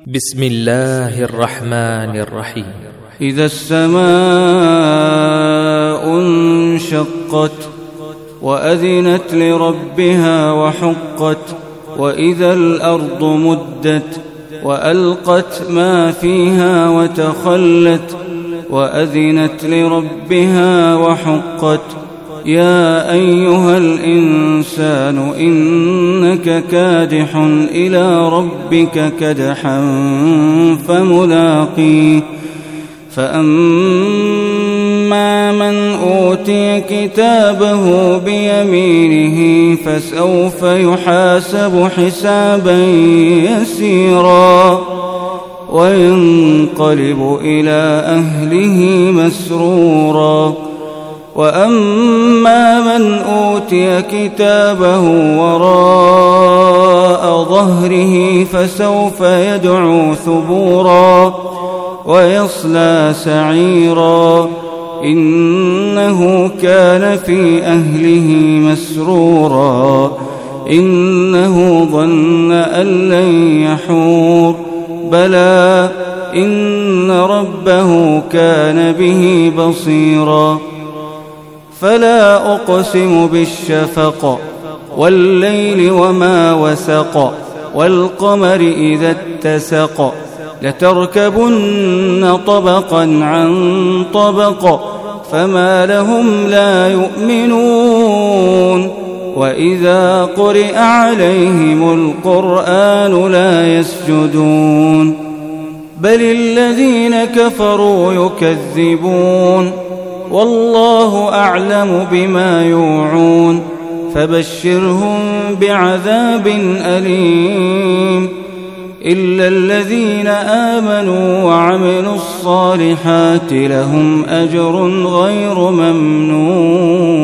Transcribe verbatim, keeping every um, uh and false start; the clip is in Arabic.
بسم الله الرحمن الرحيم. إذا السماء انشقت وأذنت لربها وحقت وإذا الأرض مدت وألقت ما فيها وتخلت وأذنت لربها وحقت يا أيها الإنسان إنك كادح إلى ربك كدحا فملاقيه فأما من أوتي كتابه بيمينه فسوف يحاسب حسابا يسيرا وينقلب إلى أهله مسرورا وأما من أوتي كتابه وراء ظهره فسوف يدعو ثبورا ويصلى سعيرا إنه كان في أهله مسرورا إنه ظن أن لن يحور بلى إن ربه كان به بصيرا فلا أقسم بالشفق والليل وما وسق والقمر إذا اتسق لتركبن طبقا عن طبق فما لهم لا يؤمنون وإذا قرئ عليهم القرآن لا يسجدون بل الذين كفروا يكذبون والله أعلم بما يوعون فبشرهم بعذاب أليم إلا الذين آمنوا وعملوا الصالحات لهم أجر غير ممنون.